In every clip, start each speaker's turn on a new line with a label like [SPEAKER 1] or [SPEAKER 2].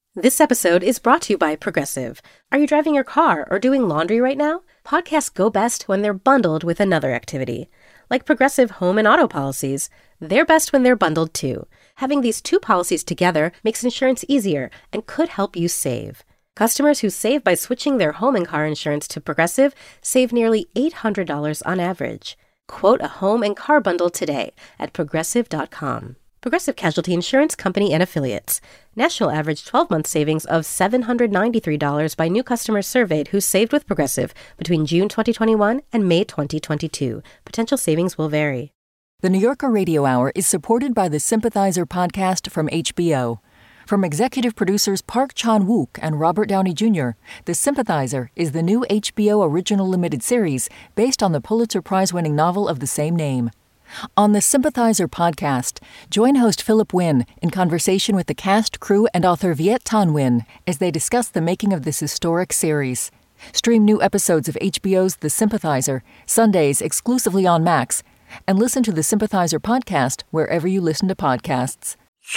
[SPEAKER 1] This episode is brought to you by Progressive. Are you driving your car or doing laundry right now? Podcasts go best when they're bundled with another activity. Like Progressive home and auto policies, they're best when they're bundled too. Having these two policies together makes insurance easier and could help you save. Customers who save by switching their home and car insurance to Progressive save nearly $800 on average. Quote a home and car bundle today at Progressive.com. Progressive Casualty Insurance Company and Affiliates. National average 12-month savings of $793 by new customers surveyed who saved with Progressive between June 2021 and May 2022. Potential savings will vary.
[SPEAKER 2] The New Yorker Radio Hour is supported by the Sympathizer podcast from HBO. From executive producers Park Chan-wook and Robert Downey Jr., The Sympathizer is the new HBO original limited series based on the Pulitzer Prize-winning novel of the same name. On the Sympathizer podcast, join host Philip Wynn in conversation with the cast, crew, and author Viet Thanh Nguyen as they discuss the making of this historic series. Stream new episodes of HBO's The Sympathizer, Sundays exclusively on Max, and listen to the Sympathizer podcast wherever you listen to podcasts.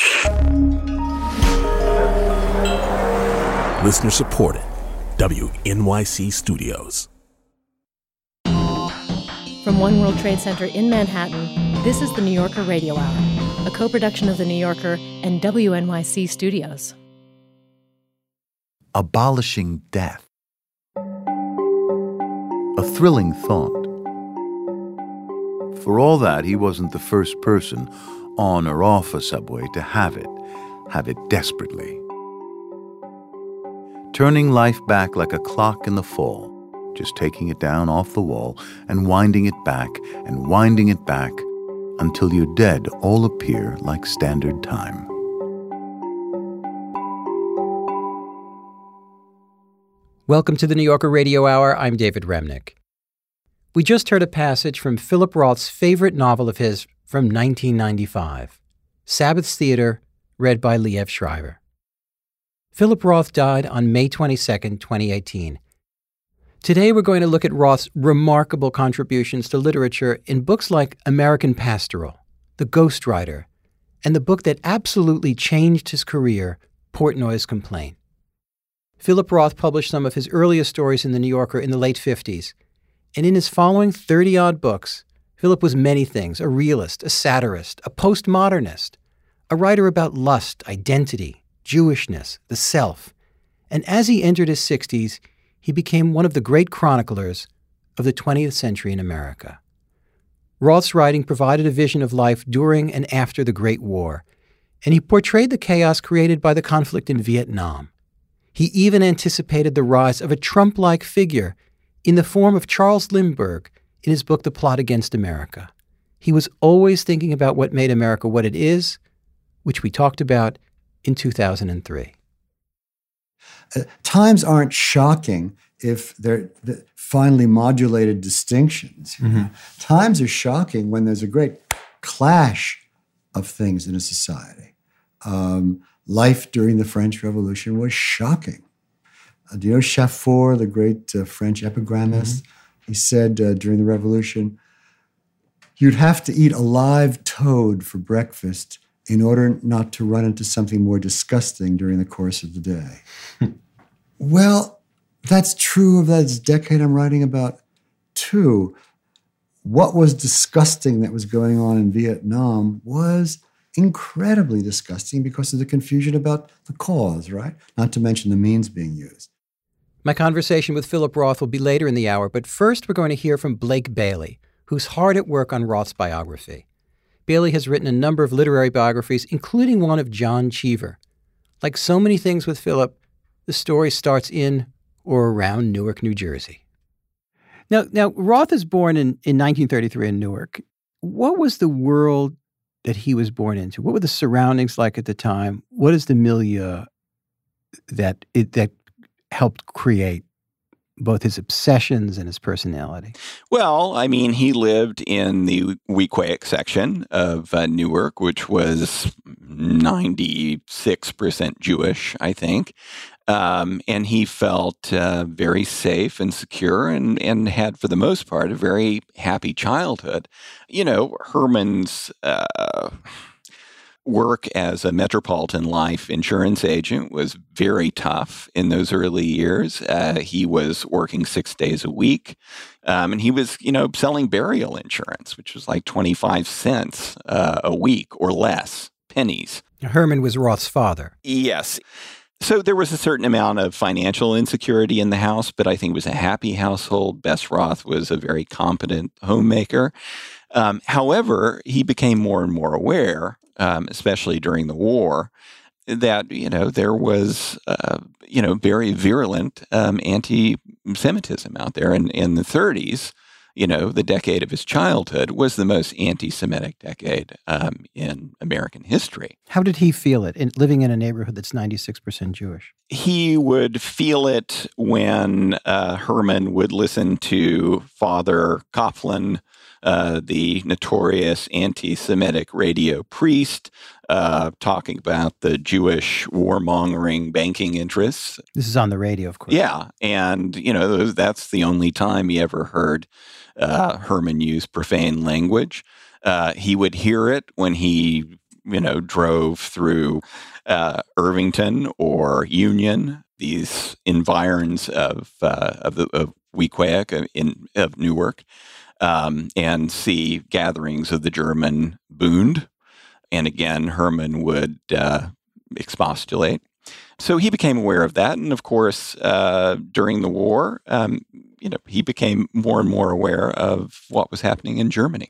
[SPEAKER 3] Listener supported. WNYC Studios.
[SPEAKER 4] From One World Trade Center in Manhattan, this is the New Yorker Radio Hour, a co-production of The New Yorker and WNYC Studios.
[SPEAKER 5] Abolishing death. A thrilling thought. For all that, he wasn't the first person on or off a subway to have it desperately. Turning life back like a clock in the fall. Just taking it down off the wall and winding it back until your dead all appear like standard time.
[SPEAKER 6] Welcome to the New Yorker Radio Hour. I'm David Remnick. We just heard a passage from Philip Roth's favorite novel of his from 1995, Sabbath's Theater, read by Liev Schreiber. Philip Roth died on May 22, 2018. Today, we're going to look at Roth's remarkable contributions to literature in books like American Pastoral, The Ghostwriter, and the book that absolutely changed his career, Portnoy's Complaint. Philip Roth published some of his earliest stories in The New Yorker in the late 50s, and in his following 30-odd books, Philip was many things: a realist, a satirist, a postmodernist, a writer about lust, identity, Jewishness, the self, and as he entered his 60s, he became one of the great chroniclers of the 20th century in America. Roth's writing provided a vision of life during and after the Great War, and he portrayed the chaos created by the conflict in Vietnam. He even anticipated the rise of a Trump-like figure in the form of Charles Lindbergh in his book The Plot Against America. He was always thinking about what made America what it is, which we talked about in 2003.
[SPEAKER 7] Times aren't shocking if they're finely modulated distinctions. Mm-hmm. Times are shocking when there's a great clash of things in a society. Life during the French Revolution was shocking. Do you know Chaffour, the great French epigrammist? Mm-hmm. He said during the Revolution, you'd have to eat a live toad for breakfast in order not to run into something more disgusting during the course of the day. Well, that's true of that decade I'm writing about, too. What was disgusting that was going on in Vietnam was incredibly disgusting because of the confusion about the cause, right? Not to mention the means being used.
[SPEAKER 6] My conversation with Philip Roth will be later in the hour, but first we're going to hear from Blake Bailey, who's hard at work on Roth's biography. Bailey has written a number of literary biographies, including one of John Cheever. Like so many things with Philip, the story starts in or around Newark, New Jersey. Now, Roth is born in 1933 in Newark. What was the world that he was born into? What were the surroundings like at the time? What is the milieu that helped create both his obsessions and his personality?
[SPEAKER 8] Well, I mean, he lived in the Weequahic section of Newark, which was 96% Jewish, I think. And he felt very safe and secure and had, for the most part, a very happy childhood. You know, Herman's work as a Metropolitan Life insurance agent was very tough in those early years. He was working 6 days a week, and he was, selling burial insurance, which was like 25 cents a week or less, pennies.
[SPEAKER 6] Herman was Roth's father.
[SPEAKER 8] Yes. So there was a certain amount of financial insecurity in the house, but I think it was a happy household. Bess Roth was a very competent homemaker. However, he became more and more aware, especially during the war, that, there was, very virulent anti-Semitism out there. And in the 30s, the decade of his childhood was the most anti-Semitic decade in American history.
[SPEAKER 6] How did he feel it living in a neighborhood that's 96% Jewish?
[SPEAKER 8] He would feel it when Herman would listen to Father Coughlin, the notorious anti-Semitic radio priest, talking about the Jewish warmongering banking interests.
[SPEAKER 6] This is on the radio, of course.
[SPEAKER 8] Yeah. And, that's the only time he ever heard Herman use profane language. He would hear it when he, drove through Irvington or Union, these environs of Weequahic, of Newark, and see gatherings of the German Bund. And again, Herman would expostulate. So he became aware of that. And of course, during the war, he became more and more aware of what was happening in Germany.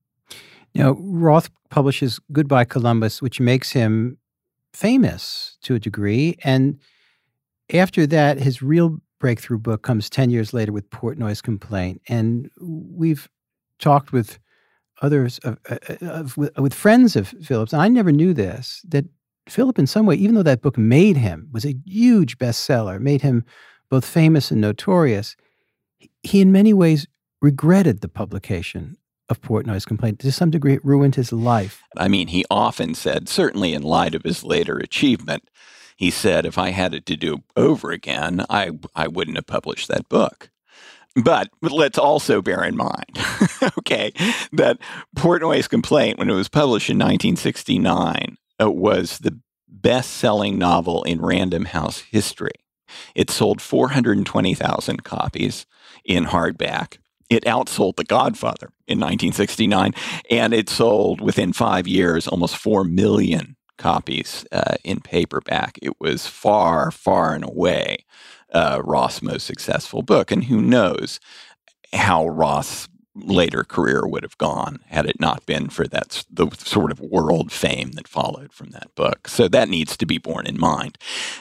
[SPEAKER 6] Roth publishes Goodbye Columbus, which makes him famous to a degree. And after that, his real breakthrough book comes 10 years later with Portnoy's Complaint. And we've talked with others, with friends of Philip's, and I never knew this, that Philip in some way, even though that book made him, was a huge bestseller, made him both famous and notorious, he in many ways regretted the publication of Portnoy's Complaint. To some degree, it ruined his life.
[SPEAKER 8] I mean, he often said, certainly in light of his later achievement, he said, if I had it to do over again, I wouldn't have published that book. But let's also bear in mind, okay, that Portnoy's Complaint, when it was published in 1969, was the best-selling novel in Random House history. It sold 420,000 copies in hardback. It outsold The Godfather in 1969, and it sold within 5 years almost 4 million copies in paperback. It was far, far and away Roth's most successful book. And who knows how Roth's later career would have gone had it not been for the sort of world fame that followed from that book. So that needs to be borne in mind.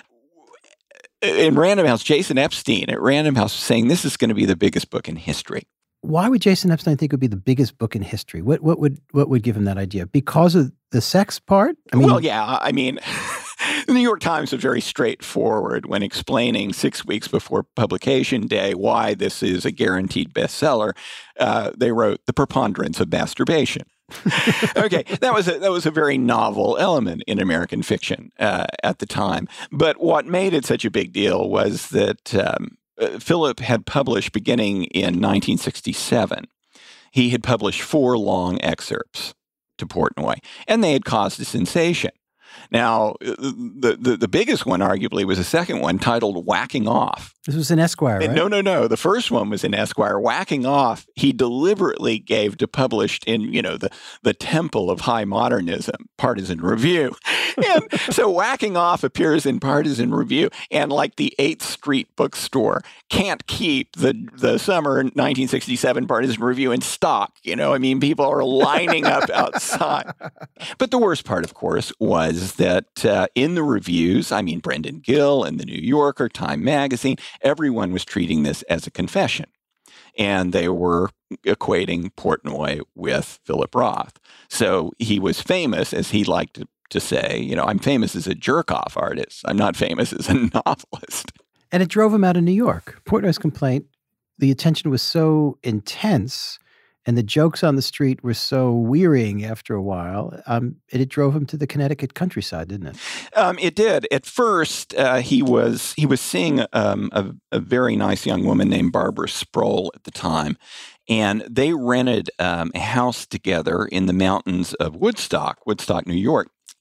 [SPEAKER 8] In Random House, Jason Epstein at Random House was saying this is going to be the biggest book in history.
[SPEAKER 6] Why would Jason Epstein think it would be the biggest book in history? What would give him that idea? Because of the sex part?
[SPEAKER 8] The New York Times was very straightforward when explaining 6 weeks before publication day why this is a guaranteed bestseller. They wrote the preponderance of masturbation. Okay, that was a very novel element in American fiction at the time. But what made it such a big deal was that Philip had published beginning in 1967. He had published 4 long excerpts to Portnoy, and they had caused a sensation. Now, the biggest one, arguably, was a second one titled Whacking Off.
[SPEAKER 6] This was in Esquire, right?
[SPEAKER 8] No. The first one was in Esquire. Whacking Off, he deliberately gave to published in, the temple of high modernism, Partisan Review. And so Whacking Off appears in Partisan Review, and like the 8th Street bookstore can't keep the summer 1967 Partisan Review in stock. People are lining up outside. But the worst part, of course, was that in the reviews, Brendan Gill and the New Yorker, Time Magazine, everyone was treating this as a confession. And they were equating Portnoy with Philip Roth. So he was famous, as he liked to say, I'm famous as a jerk-off artist. I'm not famous as a novelist.
[SPEAKER 6] And it drove him out of New York. Portnoy's Complaint, the attention was so intense and the jokes on the street were so wearying after a while, it drove him to the Connecticut countryside, didn't it?
[SPEAKER 8] It did. At first, he was seeing a very nice young woman named Barbara Sproul at the time, and they rented a house together in the mountains of Woodstock, New York.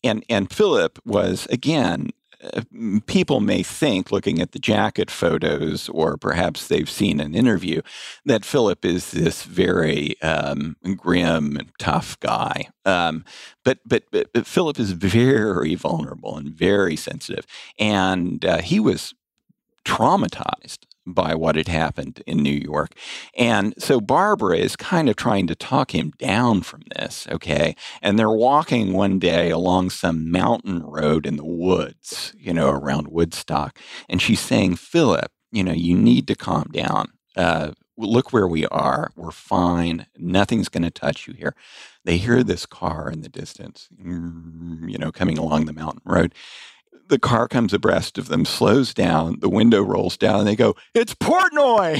[SPEAKER 8] And Philip was, again, people may think, looking at the jacket photos, or perhaps they've seen an interview, that Philip is this very grim and tough guy. But Philip is very vulnerable and very sensitive. And he was traumatized by what had happened in New York. And so Barbara is kind of trying to talk him down from this, okay? And they're walking one day along some mountain road in the woods, around Woodstock. And she's saying, Philip, you need to calm down. Look where we are. We're fine. Nothing's going to touch you here. They hear this car in the distance, coming along the mountain road. The car comes abreast of them, slows down, the window rolls down, and they go, "It's Portnoy!"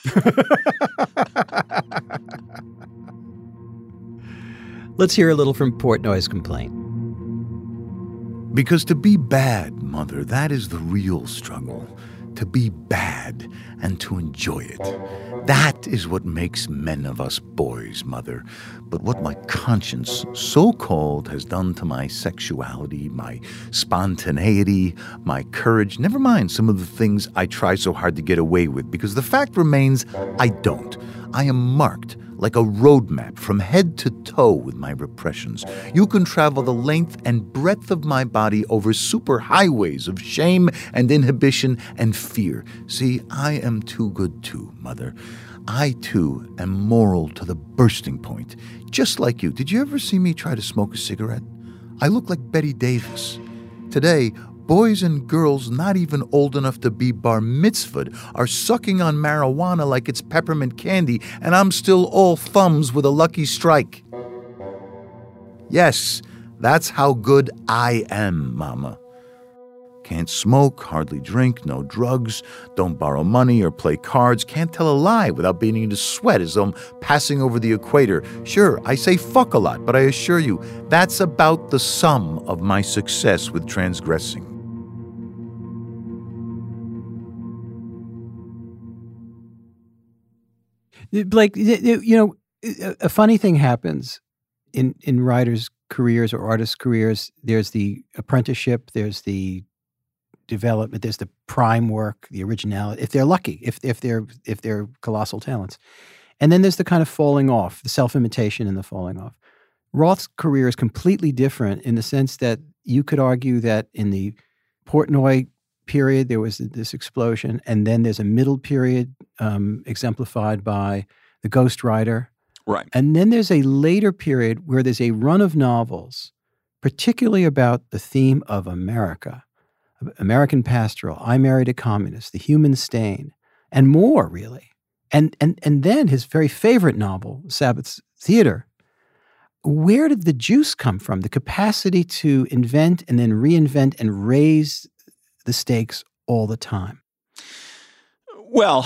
[SPEAKER 6] Let's hear a little from Portnoy's complaint.
[SPEAKER 5] Because to be bad, Mother, that is the real struggle. To be bad and to enjoy it. That is what makes men of us boys, Mother. But what my conscience, so-called, has done to my sexuality, my spontaneity, my courage, never mind some of the things I try so hard to get away with, because the fact remains, I don't. I am marked like a roadmap from head to toe with my repressions. You can travel the length and breadth of my body over superhighways of shame and inhibition and fear. See, I am too good too, Mother. I, too, am moral to the bursting point. Just like you. Did you ever see me try to smoke a cigarette? I look like Betty Davis. Today, boys and girls not even old enough to be bar mitzvahed are sucking on marijuana like it's peppermint candy, and I'm still all thumbs with a lucky strike. Yes, that's how good I am, Mama. Can't smoke, hardly drink, no drugs, don't borrow money or play cards, can't tell a lie without beginning to sweat as though I'm passing over the equator. Sure, I say fuck a lot, but I assure you, that's about the sum of my success with transgressing.
[SPEAKER 6] Blake, a funny thing happens in writers' careers or artists' careers. There's the apprenticeship, there's the development, there's the prime work, the originality, if they're lucky, if they're colossal talents. And then there's the kind of falling off, the self-imitation and the falling off. Roth's career is completely different in the sense that you could argue that in the Portnoy period, there was this explosion, and then there's a middle period exemplified by The Ghost Rider.
[SPEAKER 8] Right.
[SPEAKER 6] And then there's a later period where there's a run of novels, particularly about the theme of America, American Pastoral, I Married a Communist, The Human Stain, and more, really. And then his very favorite novel, Sabbath's Theater. Where did the juice come from? The capacity to invent and then reinvent and raise the stakes all the time.
[SPEAKER 8] Well,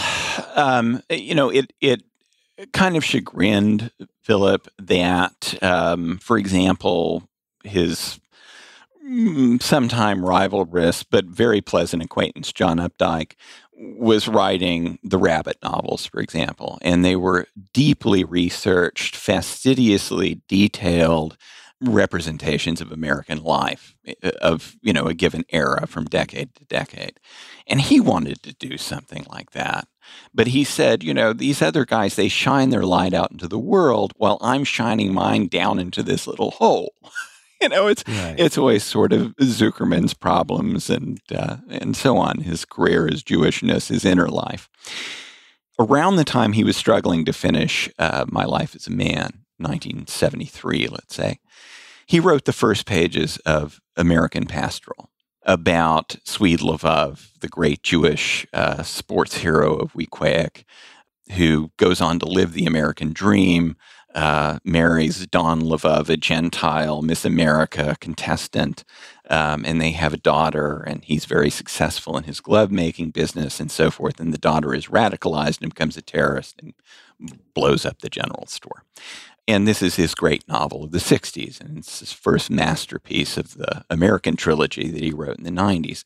[SPEAKER 8] it kind of chagrined Philip that, for example, his sometime rivalrous but very pleasant acquaintance, John Updike, was writing the Rabbit novels, for example, and they were deeply researched, fastidiously detailed representations of American life of, a given era from decade to decade. And he wanted to do something like that. But he said, these other guys, they shine their light out into the world while I'm shining mine down into this little hole. It's always sort of Zuckerman's problems and so on, his career, his Jewishness, his inner life. Around the time he was struggling to finish My Life as a Man, 1973, let's say, he wrote the first pages of American Pastoral about Swede Lvov, the great Jewish sports hero of Weequahic, who goes on to live the American dream, marries Dawn Lvov, a Gentile Miss America contestant, and they have a daughter, and he's very successful in his glove-making business and so forth, and the daughter is radicalized and becomes a terrorist and blows up the general store. And this is his great novel of the 60s, and it's his first masterpiece of the American trilogy that he wrote in the 90s.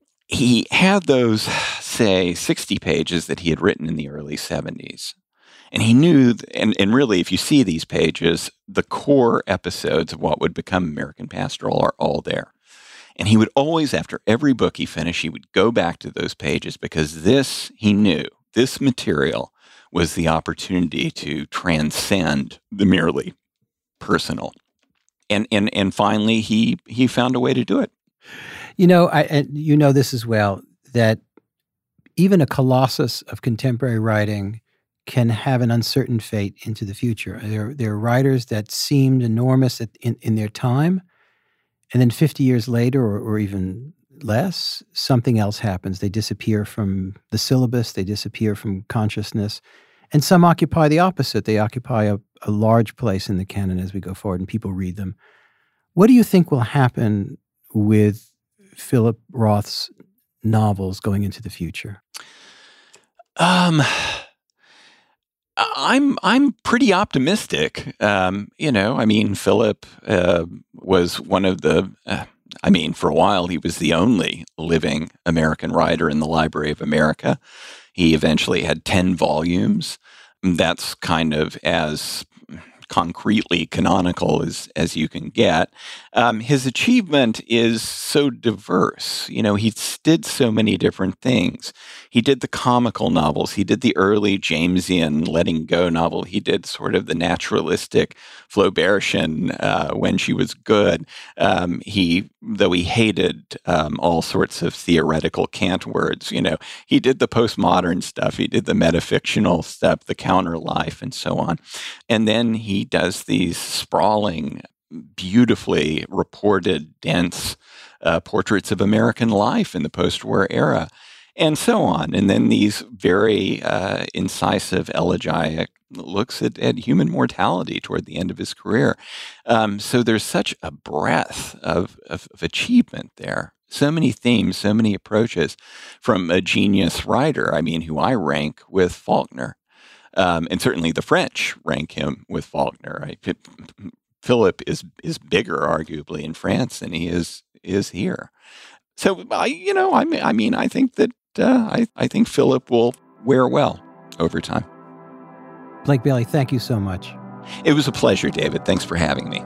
[SPEAKER 8] He had those, say, 60 pages that he had written in the early 70s. And he knew, and really, if you see these pages, the core episodes of what would become American Pastoral are all there. And he would always, after every book he finished, he would go back to those pages because this, he knew, this material was the opportunity to transcend the merely personal. And finally, he found a way to do it.
[SPEAKER 6] And you know this as well, that even a colossus of contemporary writing can have an uncertain fate into the future. There are writers that seemed enormous in their time, and then 50 years later, or even less, something else happens. They disappear from the syllabus, they disappear from consciousness, and some occupy the opposite. They occupy a large place in the canon as we go forward, and people read them. What do you think will happen with Philip Roth's novels going into the future?
[SPEAKER 8] I'm pretty optimistic. Philip was one of the. For a while, he was the only living American writer in the Library of America. He eventually had 10 volumes. That's kind of as concretely canonical as you can get. His achievement is so diverse. He did so many different things. He did the comical novels. He did the early Jamesian letting go novel. He did sort of the naturalistic Flaubertian When She Was Good. Though he hated all sorts of theoretical cant words, he did the postmodern stuff. He did the metafictional stuff, the counter life, and so on. And then he does these sprawling, beautifully reported, dense portraits of American life in the post-war era, and so on. And then these very incisive, elegiac looks at human mortality toward the end of his career. So there's such a breadth of achievement there. So many themes, so many approaches from a genius writer, who I rank with Faulkner. And certainly the French rank him with Faulkner. Philip is bigger, arguably, in France than he is here. So I think that I think Philip will wear well over time.
[SPEAKER 6] Blake Bailey, thank you so much.
[SPEAKER 8] It was a pleasure, David. Thanks for having me.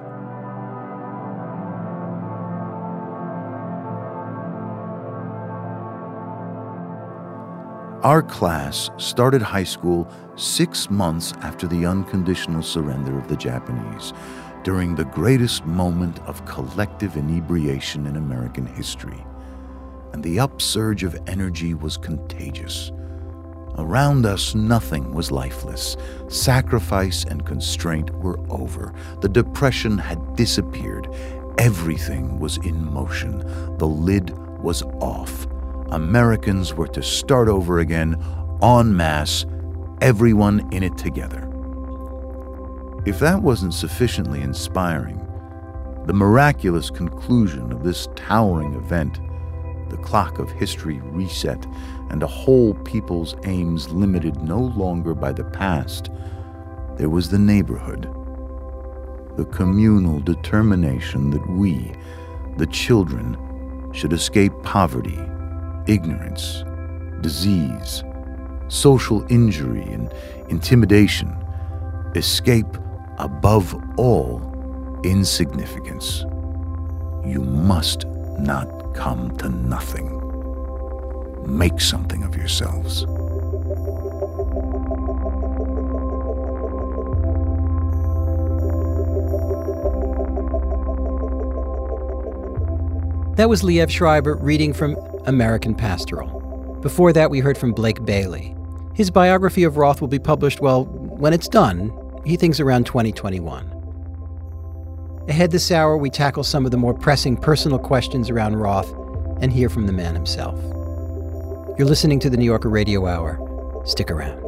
[SPEAKER 5] Our class started high school 6 months after the unconditional surrender of the Japanese, during the greatest moment of collective inebriation in American history. And the upsurge of energy was contagious. Around us, nothing was lifeless. Sacrifice and constraint were over. The depression had disappeared. Everything was in motion. The lid was off. Americans were to start over again, en masse, everyone in it together. If that wasn't sufficiently inspiring, the miraculous conclusion of this towering event, the clock of history reset, and a whole people's aims limited no longer by the past, there was the neighborhood, the communal determination that we, the children, should escape poverty, ignorance, disease, social injury, and intimidation, escape, above all, insignificance. You must not come to nothing. Make something of yourselves.
[SPEAKER 6] That was Liev Schreiber reading from American Pastoral. Before that, we heard from Blake Bailey. His biography of Roth will be published, when it's done. He thinks around 2021. Ahead this hour, we tackle some of the more pressing personal questions around Roth and hear from the man himself. You're listening to the New Yorker Radio Hour. Stick around.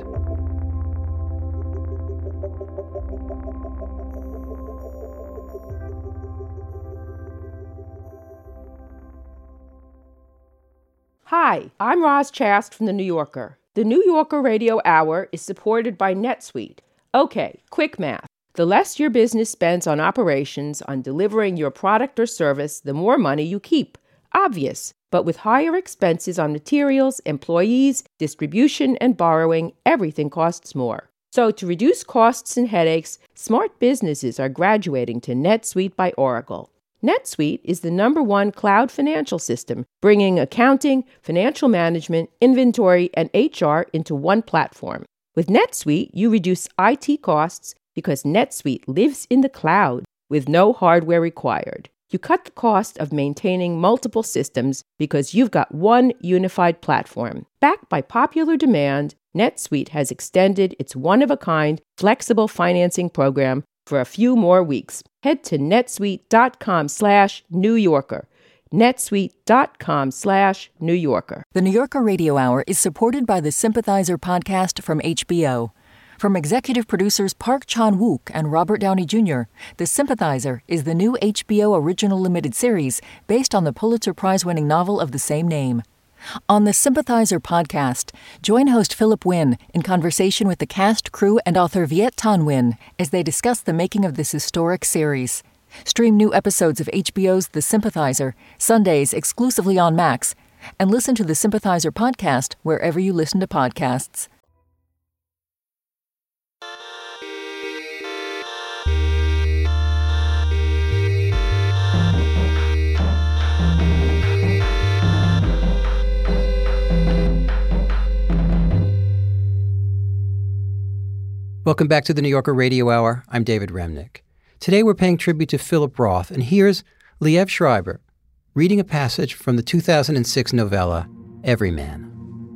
[SPEAKER 9] Hi, I'm Roz Chast from The New Yorker. The New Yorker Radio Hour is supported by NetSuite. Okay, quick math. The less your business spends on operations, on delivering your product or service, the more money you keep. Obvious. But with higher expenses on materials, employees, distribution, and borrowing, everything costs more. So to reduce costs and headaches, smart businesses are graduating to NetSuite by Oracle. NetSuite is the #1 cloud financial system, bringing accounting, financial management, inventory, and HR into one platform. With NetSuite, you reduce IT costs because NetSuite lives in the cloud with no hardware required. You cut the cost of maintaining multiple systems because you've got one unified platform. Backed by popular demand, NetSuite has extended its one-of-a-kind flexible financing program for a few more weeks. Head to netsuite.com/New Yorker. netsuite.com/New Yorker.
[SPEAKER 2] The New Yorker Radio Hour is supported by the Sympathizer podcast from HBO. From executive producers Park Chan-wook and Robert Downey Jr., The Sympathizer is the new HBO original limited series based on the Pulitzer Prize-winning novel of the same name. On the Sympathizer podcast, join host Philip Wynn in conversation with the cast, crew, and author Viet Thanh Nguyen as they discuss the making of this historic series. Stream new episodes of HBO's The Sympathizer, Sundays exclusively on Max, and listen to the Sympathizer podcast wherever you listen to podcasts.
[SPEAKER 6] Welcome back to the New Yorker Radio Hour. I'm David Remnick. Today we're paying tribute to Philip Roth, and here's Liev Schreiber reading a passage from the 2006 novella, Everyman.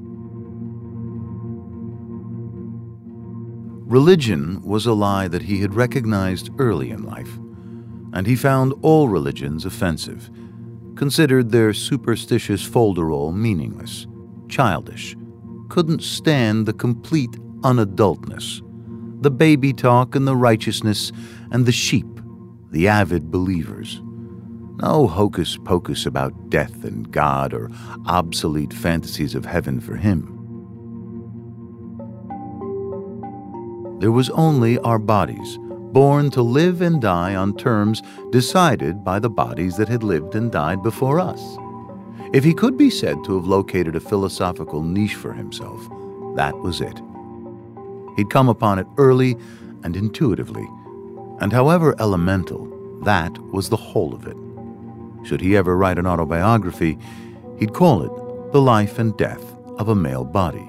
[SPEAKER 5] Religion was a lie that he had recognized early in life, and he found all religions offensive, considered their superstitious folderol meaningless, childish, couldn't stand the complete unadultness, the baby talk and the righteousness and the sheep, the avid believers. No hocus pocus about death and God or obsolete fantasies of heaven for him. There was only our bodies, born to live and die on terms decided by the bodies that had lived and died before us. If he could be said to have located a philosophical niche for himself, that was it. He'd come upon it early and intuitively, and however elemental, that was the whole of it. Should he ever write an autobiography, he'd call it The Life and Death of a Male Body.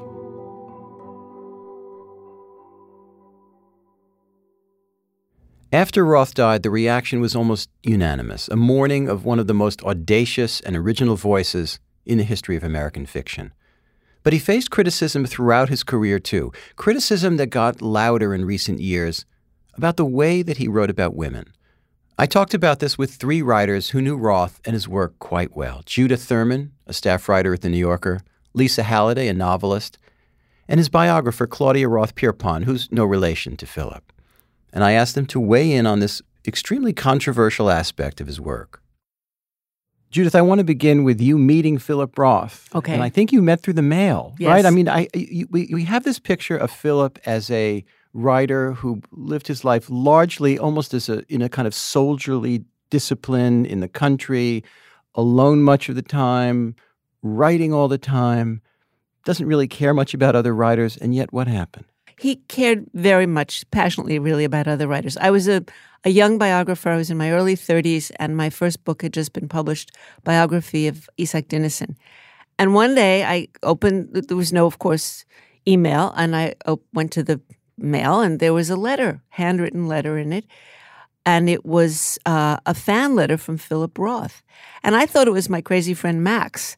[SPEAKER 6] After Roth died, the reaction was almost unanimous, a mourning of one of the most audacious and original voices in the history of American fiction. But he faced criticism throughout his career, too. Criticism that got louder in recent years about the way that he wrote about women. I talked about this with 3 writers who knew Roth and his work quite well. Judith Thurman, a staff writer at The New Yorker, Lisa Halliday, a novelist, and his biographer, Claudia Roth-Pierpont, who's no relation to Philip. And I asked them to weigh in on this extremely controversial aspect of his work. Judith, I want to begin with you meeting Philip Roth.
[SPEAKER 10] Okay.
[SPEAKER 6] And I think you met through the mail,
[SPEAKER 10] Yes.
[SPEAKER 6] right? I mean, we have this picture of Philip as a writer who lived his life largely almost as in a kind of soldierly discipline in the country, alone much of the time, writing all the time, doesn't really care much about other writers, and yet what happened?
[SPEAKER 10] He cared very much, passionately, really, about other writers. I was a young biographer. I was in my early 30s, and my first book had just been published, biography of Isak Dinesen. And one day I opened, there was no, of course, email, and I went to the mail, and there was a letter, handwritten letter in it. And it was a fan letter from Philip Roth. And I thought it was my crazy friend Max.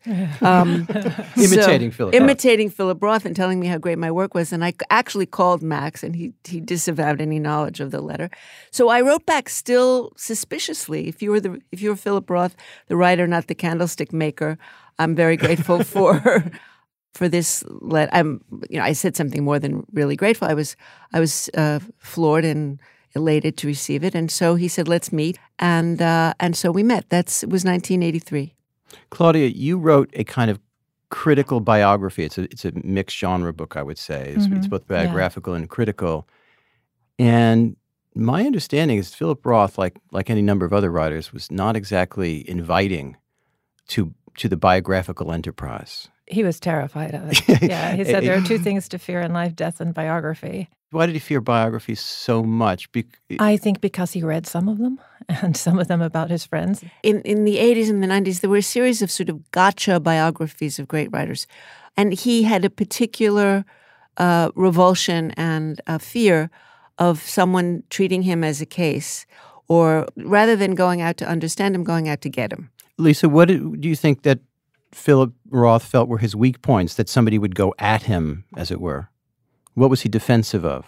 [SPEAKER 6] Imitating Philip Roth.
[SPEAKER 10] Imitating Philip Roth and telling me how great my work was. And I actually called Max, and he disavowed any knowledge of the letter. So I wrote back still suspiciously, if you're Philip Roth, the writer, not the candlestick maker, I'm very grateful for this letter. I said something more than really grateful. I was floored and elated to receive it, and so he said, "Let's meet," and so we met. It was 1983.
[SPEAKER 6] Claudia, you wrote a kind of critical biography. It's a mixed genre book, I would say. It's both biographical and critical. And my understanding is Philip Roth, like any number of other writers, was not exactly inviting to the biographical enterprise.
[SPEAKER 11] He was terrified of it. Yeah, he said there are 2 things to fear in life, death and biography.
[SPEAKER 6] Why did he fear biographies so much?
[SPEAKER 4] I think because he read some of them, and some of them about his friends.
[SPEAKER 10] In the 80s and the 90s, there were a series of sort of gotcha biographies of great writers. And he had a particular revulsion and fear of someone treating him as a case, or rather than going out to understand him, going out to get him.
[SPEAKER 6] Lisa, what do you think that Philip Roth felt were his weak points, that somebody would go at him, as it were? What was he defensive of?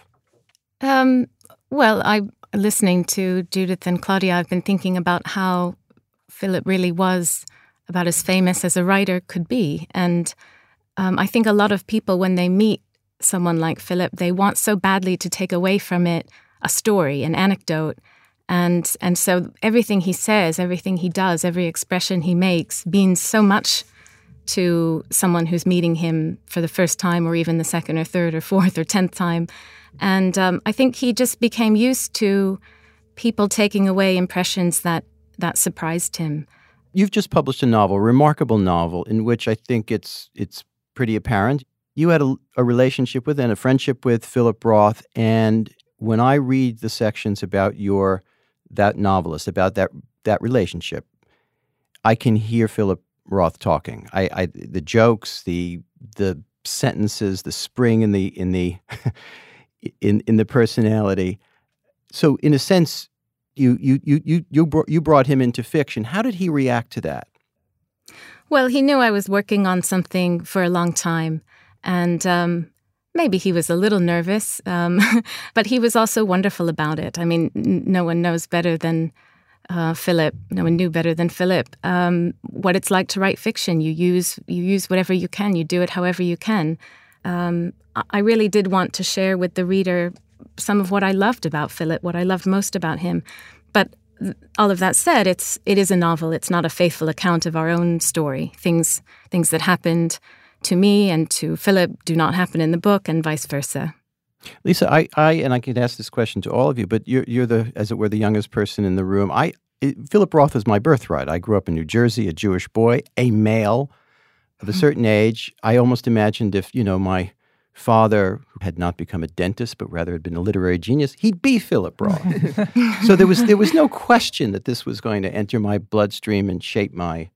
[SPEAKER 11] Well, listening to Judith and Claudia, I've been thinking about how Philip really was about as famous as a writer could be. And I think a lot of people, when they meet someone like Philip, they want so badly to take away from it a story, an anecdote. And so everything he says, everything he does, every expression he makes means so much to someone who's meeting him for the first time, or even the second or third or fourth or 10th time. And I think he just became used to people taking away impressions that surprised him.
[SPEAKER 6] You've just published a novel, a remarkable novel, in which I think it's pretty apparent. You had a relationship with and a friendship with Philip Roth, and when I read the sections about that novelist, about that relationship, I can hear Philip Roth talking. The jokes, the sentences, the spring in the personality. So in a sense, you brought him into fiction. How did he react to that?
[SPEAKER 11] Well, he knew I was working on something for a long time, and maybe he was a little nervous, but he was also wonderful about it. I mean, no one knows better than Philip. No one knew better than Philip what it's like to write fiction. You use whatever you can. You do it however you can. I really did want to share with the reader some of what I loved about Philip, what I loved most about him. But all of that said, it is a novel. It's not a faithful account of our own story. Things that happened to me and to Philip do not happen in the book, and vice versa.
[SPEAKER 6] Lisa, I could ask this question to all of you, but you're the, as it were, the youngest person in the room. Philip Roth is my birthright. I grew up in New Jersey, a Jewish boy, a male of a certain age. I almost imagined if, my father had not become a dentist, but rather had been a literary genius, he'd be Philip Roth. So there was no question that this was going to enter my bloodstream and shape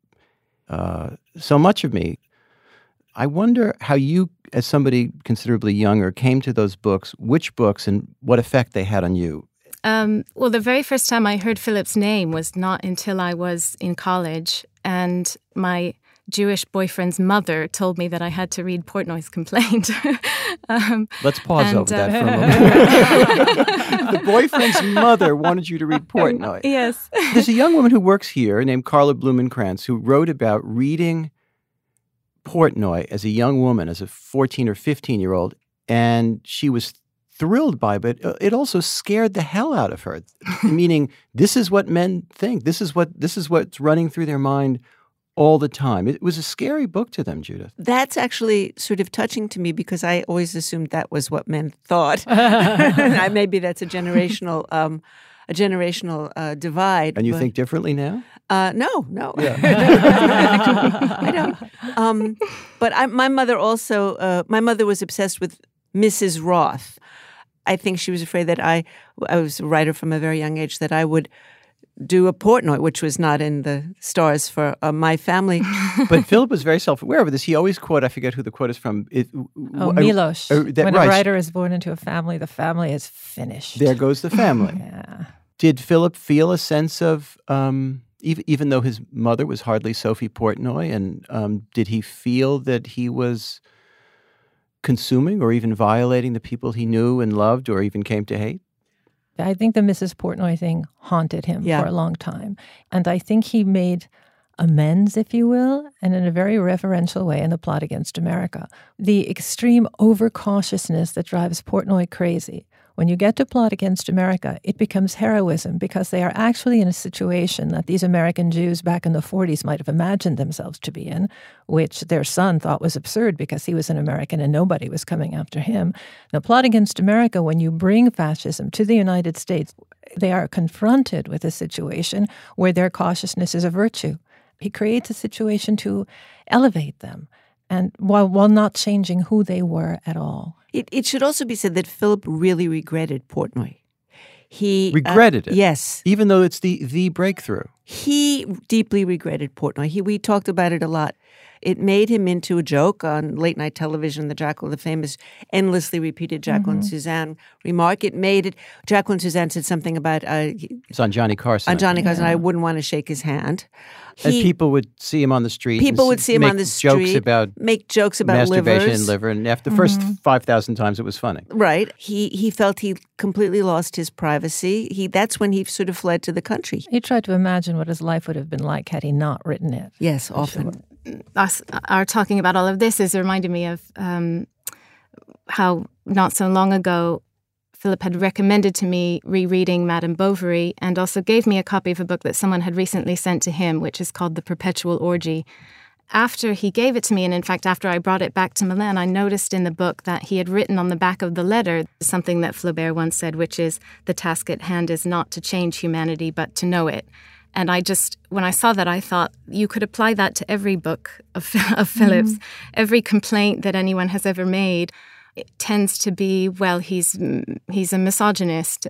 [SPEAKER 6] so much of me. I wonder how you, as somebody considerably younger, came to those books, which books and what effect they had on you.
[SPEAKER 11] Well, the very first time I heard Philip's name was not until I was in college, and my Jewish boyfriend's mother told me that I had to read Portnoy's Complaint.
[SPEAKER 6] Let's pause over that for a moment. The boyfriend's mother wanted you to read Portnoy.
[SPEAKER 11] Yes.
[SPEAKER 6] There's a young woman who works here named Carla Blumenkrantz who wrote about reading Portnoy as a young woman, as a 14 or 15-year-old, and she was thrilled by it, but it also scared the hell out of her, meaning this is what men think. This is what's running through their mind all the time. It was a scary book to them, Judith.
[SPEAKER 10] That's actually sort of touching to me because I always assumed that was what men thought. Maybe that's a generational divide.
[SPEAKER 6] And you think differently now?
[SPEAKER 10] No.
[SPEAKER 6] Yeah.
[SPEAKER 10] I don't. But my mother also, my mother was obsessed with Mrs. Roth. I think she was afraid that I was a writer from a very young age, that I would do a Portnoy, which was not in the stars for my family.
[SPEAKER 6] But Philip was very self-aware of this. He always quote, I forget who the quote is from.
[SPEAKER 4] Milosh. When a writer is born into a family, the family is finished.
[SPEAKER 6] There goes the family.
[SPEAKER 4] Yeah.
[SPEAKER 6] Did Philip feel a sense of, even though his mother was hardly Sophie Portnoy, and did he feel that he was consuming or even violating the people he knew and loved or even came to hate?
[SPEAKER 4] I think the Mrs. Portnoy thing haunted him for a long time. And I think he made amends, if you will, and in a very reverential way in The Plot Against America. The extreme overcautiousness that drives Portnoy crazy. When you get to Plot Against America, it becomes heroism because they are actually in a situation that these American Jews back in the 40s might have imagined themselves to be in, which their son thought was absurd because he was an American and nobody was coming after him. Now, Plot Against America, when you bring fascism to the United States, they are confronted with a situation where their cautiousness is a virtue. He creates a situation to elevate them. and while not changing who they were at all.
[SPEAKER 10] It should also be said that Philip really regretted Portnoy. He
[SPEAKER 6] regretted it?
[SPEAKER 10] Yes.
[SPEAKER 6] Even though it's the breakthrough?
[SPEAKER 10] He deeply regretted Portnoy. We talked about it a lot. It made him into a joke on late-night television, the famous endlessly repeated Jacqueline Suzanne remark. It made it, Jacqueline Suzanne said something about...
[SPEAKER 6] it's on Johnny Carson.
[SPEAKER 10] On Johnny Carson, I wouldn't want to shake his hand.
[SPEAKER 6] And people would see him on the street.
[SPEAKER 10] People would see him on the street.
[SPEAKER 6] Make jokes about masturbation and liver. And after the first 5,000 times, it was funny.
[SPEAKER 10] Right. He felt he completely lost his privacy. That's when he sort of fled to the country.
[SPEAKER 4] He tried to imagine what his life would have been like had he not written it.
[SPEAKER 10] Yes, often.
[SPEAKER 11] Us are talking about all of this is reminding me of how not so long ago Philip had recommended to me rereading Madame Bovary and also gave me a copy of a book that someone had recently sent to him, which is called The Perpetual Orgy. After he gave it to me, and in fact after I brought it back to Milan, I noticed in the book that he had written on the back of the letter something that Flaubert once said, which is, the task at hand is not to change humanity, but to know it. And when I saw that, I thought you could apply that to every book of Philip's. Every complaint that anyone has ever made, it tends to be, well, he's a misogynist,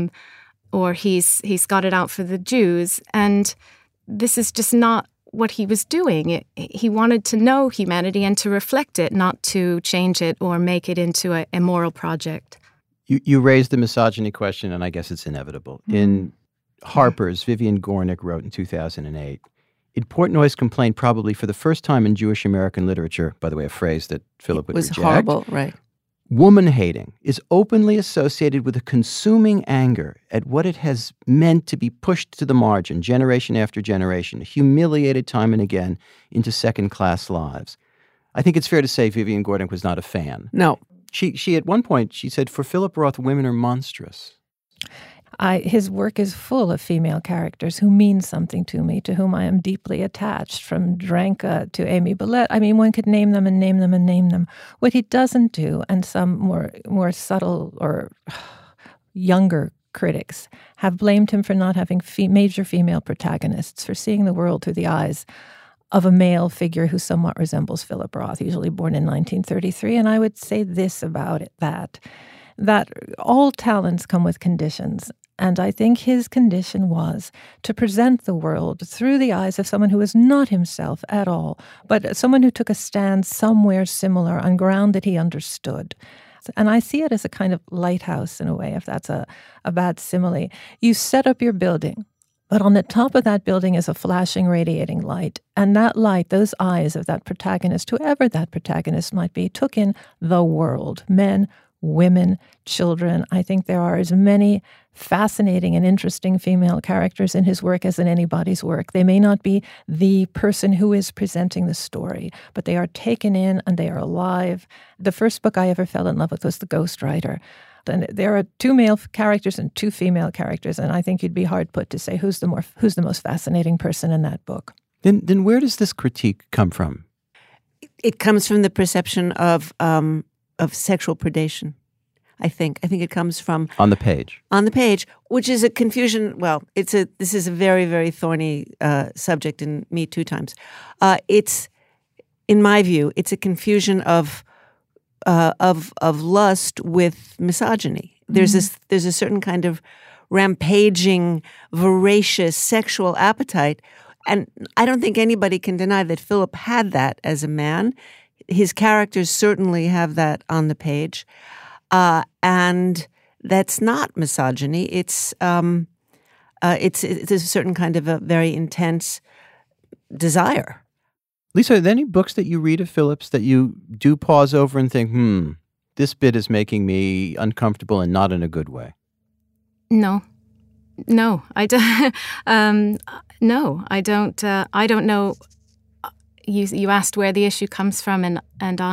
[SPEAKER 11] or he's got it out for the Jews. And this is just not what he was doing. He wanted to know humanity and to reflect it, not to change it or make it into a moral project.
[SPEAKER 6] You raised the misogyny question, and I guess it's inevitable. In Harper's, Vivian Gornick wrote in 2008, in Portnoy's complaint, probably for the first time in Jewish American literature, by the way, a phrase that Philip would reject.
[SPEAKER 10] It was horrible, right.
[SPEAKER 6] Woman-hating is openly associated with a consuming anger at what it has meant to be pushed to the margin generation after generation, humiliated time and again into second-class lives. I think it's fair to say Vivian Gornick was not a fan.
[SPEAKER 10] No.
[SPEAKER 6] She at one point, she said, for Philip Roth, women are monstrous.
[SPEAKER 4] His work is full of female characters who mean something to me, to whom I am deeply attached, from Dranka to Amy Billette. I mean, one could name them and name them and name them. What he doesn't do, and some more subtle or younger critics have blamed him for not having major female protagonists, for seeing the world through the eyes of a male figure who somewhat resembles Philip Roth, usually born in 1933. And I would say this about it, that all talents come with conditions. And I think his condition was to present the world through the eyes of someone who was not himself at all, but someone who took a stand somewhere similar on ground that he understood. And I see it as a kind of lighthouse in a way, if that's a bad simile. You set up your building, but on the top of that building is a flashing, radiating light. And that light, those eyes of that protagonist, whoever that protagonist might be, took in the world, men, women, children. I think there are as many fascinating and interesting female characters in his work as in anybody's work. They may not be the person who is presenting the story, but they are taken in and they are alive. The first book I ever fell in love with was The Ghostwriter. And there are 2 male characters and 2 female characters, and I think you'd be hard put to say who's the most fascinating person in that book.
[SPEAKER 6] Then where does this critique come from?
[SPEAKER 10] It comes from the perception of sexual predation. I think it comes from
[SPEAKER 6] on the page,
[SPEAKER 10] which is a confusion. Well, this is a very, very thorny subject in Me Too times. It's, in my view, it's a confusion of lust with misogyny. There's a certain kind of rampaging, voracious sexual appetite, and I don't think anybody can deny that Philip had that as a man. His characters certainly have that on the page. And that's not misogyny. It's a certain kind of a very intense desire.
[SPEAKER 6] Lisa, are there any books that you read of Philip's that you do pause over and think, this bit is making me uncomfortable and not in a good way?
[SPEAKER 11] No, I don't. No, I don't. I don't know. You asked where the issue comes from, and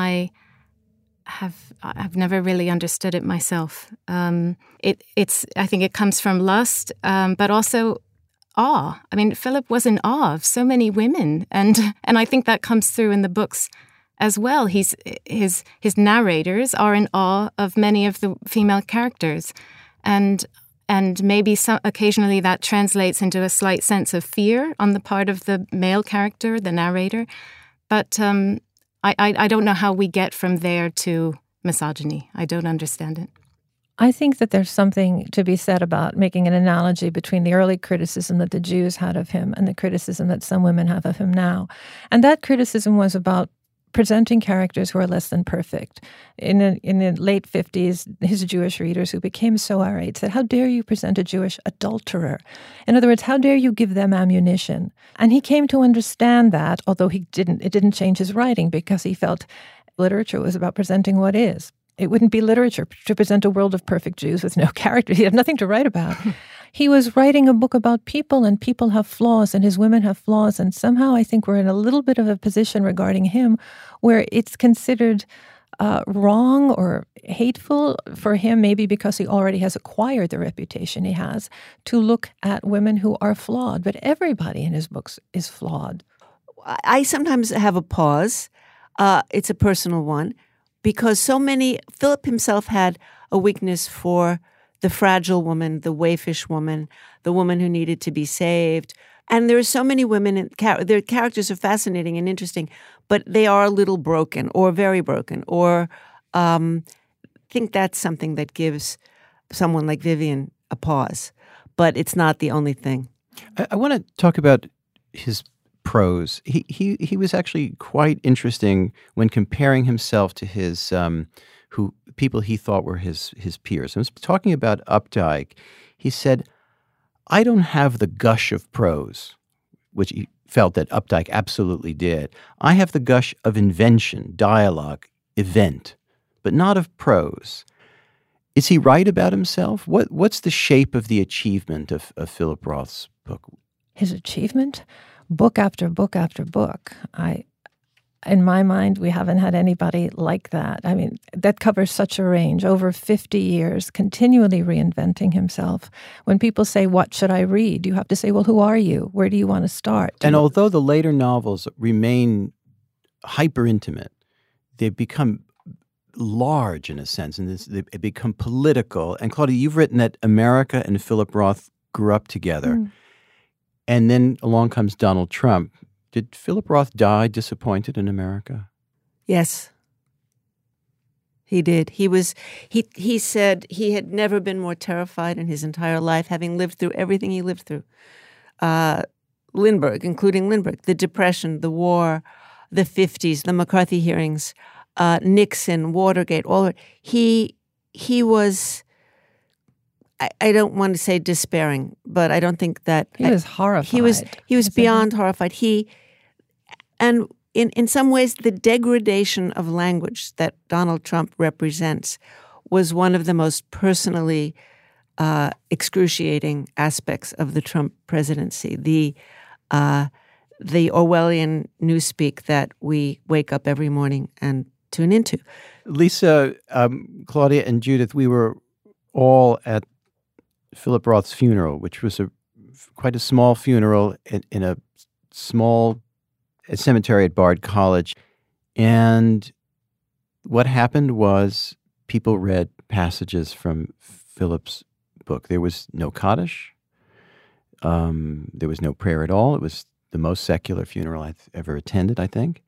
[SPEAKER 11] I've never really understood it myself. I think it comes from lust, but also awe. I mean, Philip was in awe of so many women, and I think that comes through in the books as well. His narrators are in awe of many of the female characters, and maybe occasionally that translates into a slight sense of fear on the part of the male character, the narrator. But I don't know how we get from there to misogyny. I don't understand it.
[SPEAKER 4] I think that there's something to be said about making an analogy between the early criticism that the Jews had of him and the criticism that some women have of him now. And that criticism was about presenting characters who are less than perfect. In the late 50s, his Jewish readers, who became so irate, said, how dare you present a Jewish adulterer? In other words, how dare you give them ammunition? And he came to understand that, although it didn't change his writing, because he felt literature was about presenting what is. It wouldn't be literature to present a world of perfect Jews with no character. He had nothing to write about. He was writing a book about people, and people have flaws, and his women have flaws. And somehow I think we're in a little bit of a position regarding him where it's considered wrong or hateful for him, maybe because he already has acquired the reputation he has, to look at women who are flawed. But everybody in his books is flawed.
[SPEAKER 10] I sometimes have a pause. It's a personal one. Because Philip himself had a weakness for the fragile woman, the waifish woman, the woman who needed to be saved. And there are so many women, their characters are fascinating and interesting, but they are a little broken or very broken. Or I think that's something that gives someone like Vivian a pause. But it's not the only thing.
[SPEAKER 6] I want to talk about his prose. He was actually quite interesting when comparing himself to his people he thought were his peers. I was talking about Updike. He said, "I don't have the gush of prose," which he felt that Updike absolutely did. "I have the gush of invention, dialogue, event, but not of prose." Is he right about himself? What's the shape of the achievement of Philip Roth's book?
[SPEAKER 4] His achievement? Book after book after book. In my mind, we haven't had anybody like that. I mean, that covers such a range, over 50 years, continually reinventing himself. When people say, what should I read? You have to say, well, who are you? Where do you want to start?
[SPEAKER 6] And although the later novels remain hyper-intimate, they become large in a sense, and they become political. And Claudia, you've written that America and Philip Roth grew up together. Mm. And then along comes Donald Trump. Did Philip Roth die disappointed in America?
[SPEAKER 10] Yes, he did. He said he had never been more terrified in his entire life, having lived through everything he lived through. Including Lindbergh, the Depression, the war, the 50s, the McCarthy hearings, Nixon, Watergate, all of it. He was... I don't want to say despairing, but I don't think that...
[SPEAKER 4] He was horrified.
[SPEAKER 10] He was beyond horrified. And in some ways, the degradation of language that Donald Trump represents was one of the most personally excruciating aspects of the Trump presidency. The Orwellian newspeak that we wake up every morning and tune into.
[SPEAKER 6] Lisa, Claudia, and Judith, we were all at Philip Roth's funeral, which was quite a small funeral in a small cemetery at Bard College. And what happened was people read passages from Philip's book. There was no Kaddish. There was no prayer at all. It was the most secular funeral I've ever attended, I think.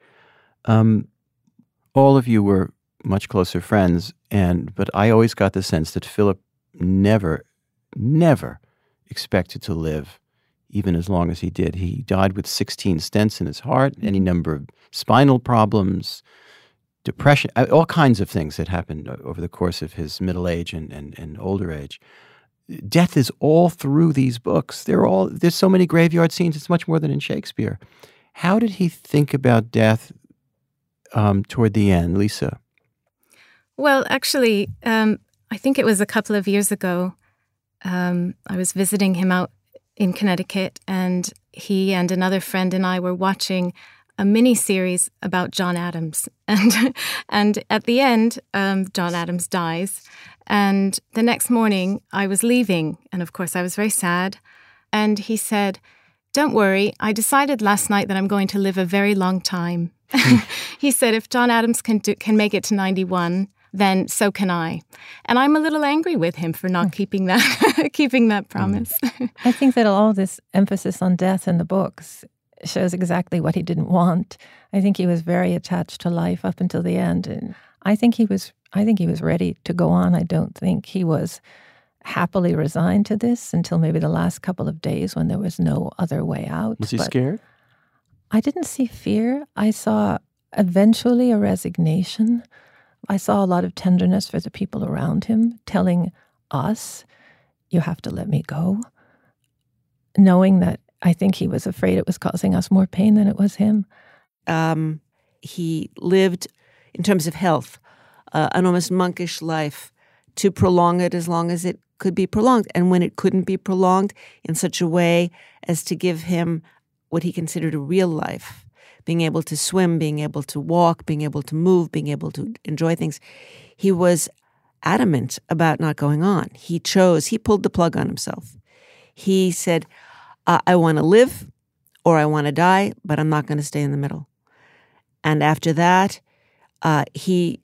[SPEAKER 6] All of you were much closer friends, but I always got the sense that Philip never expected to live even as long as he did. He died with 16 stents in his heart, any number of spinal problems, depression, all kinds of things that happened over the course of his middle age and older age. Death is all through these books. There's so many graveyard scenes. It's much more than in Shakespeare. How did he think about death toward the end, Lisa?
[SPEAKER 11] Well, actually, I think it was a couple of years ago. I was visiting him out in Connecticut, and he and another friend and I were watching a mini-series about John Adams. And at the end, John Adams dies. And the next morning, I was leaving, and of course, I was very sad. And he said, "Don't worry, I decided last night that I'm going to live a very long time." He said, if John Adams can make it to 91, then so can I. And I'm a little angry with him for not keeping that promise.
[SPEAKER 4] I think that all this emphasis on death in the books shows exactly what he didn't want. I think he was very attached to life up until the end, and I think he was ready to go on. I don't think he was happily resigned to this until maybe the last couple of days when there was no other way out.
[SPEAKER 12] Was he scared?
[SPEAKER 4] I didn't see fear. I saw eventually a resignation. I saw a lot of tenderness for the people around him, telling us, you have to let me go. Knowing that I think he was afraid it was causing us more pain than it was him.
[SPEAKER 10] He lived, in terms of health, an almost monkish life to prolong it as long as it could be prolonged. And when it couldn't be prolonged, in such a way as to give him what he considered a real life, being able to swim, being able to walk, being able to move, being able to enjoy things. He was adamant about not going on. He pulled the plug on himself. He said, I want to live or I want to die, but I'm not going to stay in the middle. And after that, he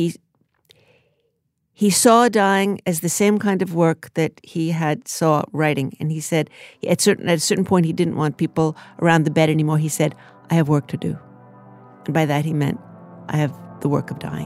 [SPEAKER 10] saw dying as the same kind of work that he had saw writing. And he said, at a certain point, he didn't want people around the bed anymore. He said, I have work to do. And by that, he meant, I have the work of dying.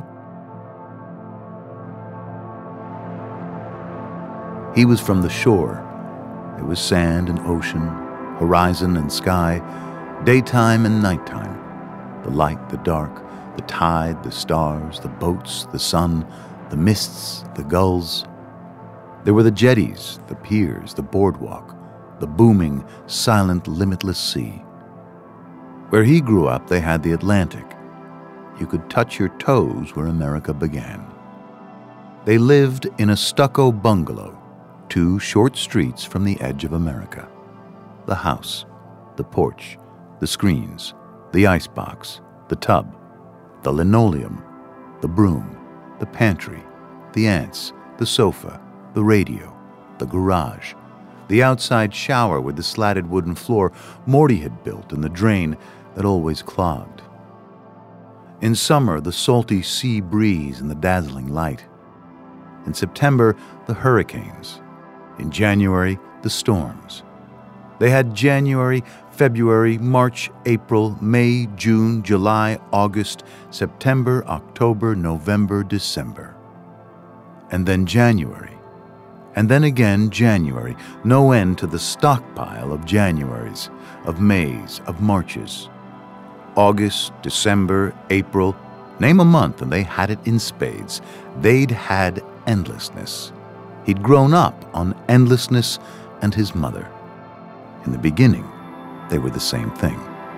[SPEAKER 5] He was from the shore. It was sand and ocean, horizon and sky, daytime and nighttime, the light, the dark, the tide, the stars, the boats, the sun, the mists, the gulls. There were the jetties, the piers, the boardwalk, the booming, silent, limitless sea. Where he grew up, they had the Atlantic. You could touch your toes where America began. They lived in a stucco bungalow, 2 short streets from the edge of America. The house, the porch, the screens, the icebox, the tub, the linoleum, the broom, the pantry, the ants, the sofa, the radio, the garage, the outside shower with the slatted wooden floor Morty had built and the drain that always clogged. In summer, the salty sea breeze and the dazzling light. In September, the hurricanes. In January, the storms. They had January, February, March, April, May, June, July, August, September, October, November, December. And then January. And then again January. No end to the stockpile of Januaries, of Mays, of Marches. August, December, April. Name a month and they had it in spades. They'd had endlessness. He'd grown up on endlessness and his mother. In the beginning, they were the same thing.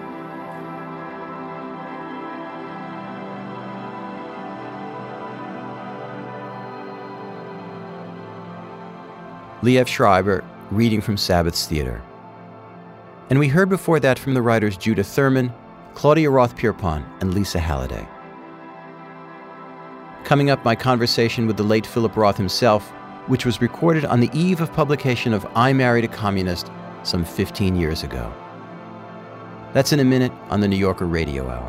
[SPEAKER 6] Liev Schreiber reading from Sabbath's Theater. And we heard before that from the writers Judith Thurman, Claudia Roth-Pierpont, and Lisa Halliday. Coming up, my conversation with the late Philip Roth himself, which was recorded on the eve of publication of I Married a Communist some 15 years ago. That's in a minute on the New Yorker Radio Hour.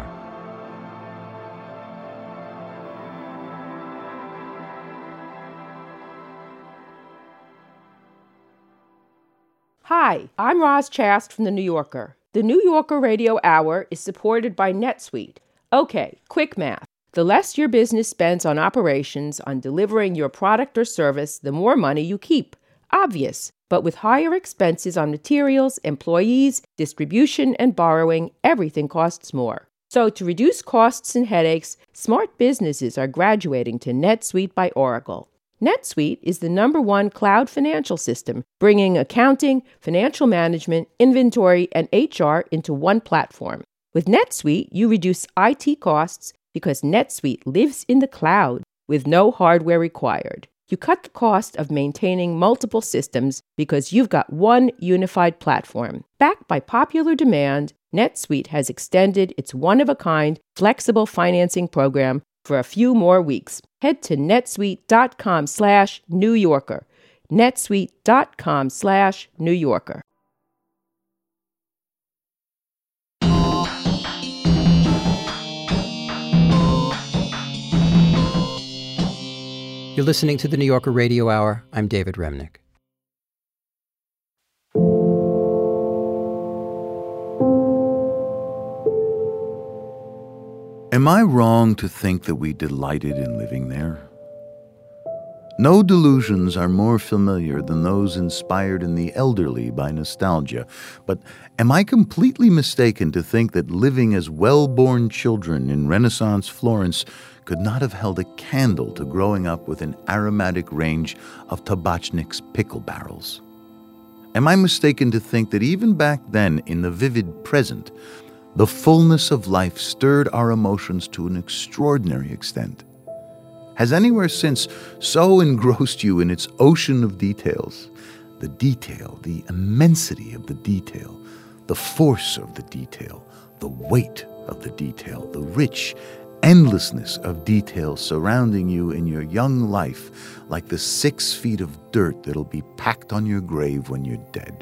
[SPEAKER 9] Hi, I'm Roz Chast from The New Yorker. The New Yorker Radio Hour is supported by NetSuite. Okay, quick math. The less your business spends on operations, on delivering your product or service, the more money you keep. Obvious. But with higher expenses on materials, employees, distribution, and borrowing, everything costs more. So to reduce costs and headaches, smart businesses are graduating to NetSuite by Oracle. NetSuite is the #1 cloud financial system, bringing accounting, financial management, inventory, and HR into one platform. With NetSuite, you reduce IT costs because NetSuite lives in the cloud with no hardware required. You cut the cost of maintaining multiple systems because you've got one unified platform. Backed by popular demand, NetSuite has extended its one-of-a-kind flexible financing program for a few more weeks. Head to netsuite.com/New Yorker. netsuite.com/New Yorker.
[SPEAKER 6] You're listening to the New Yorker Radio Hour. I'm David Remnick.
[SPEAKER 5] Am I wrong to think that we delighted in living there? No delusions are more familiar than those inspired in the elderly by nostalgia, but am I completely mistaken to think that living as well-born children in Renaissance Florence could not have held a candle to growing up with an aromatic range of Tabachnik's pickle barrels? Am I mistaken to think that even back then, in the vivid present, the fullness of life stirred our emotions to an extraordinary extent? Has anywhere since so engrossed you in its ocean of details? The detail, the immensity of the detail, the force of the detail, the weight of the detail, the rich endlessness of detail surrounding you in your young life, like the 6 feet of dirt that'll be packed on your grave when you're dead.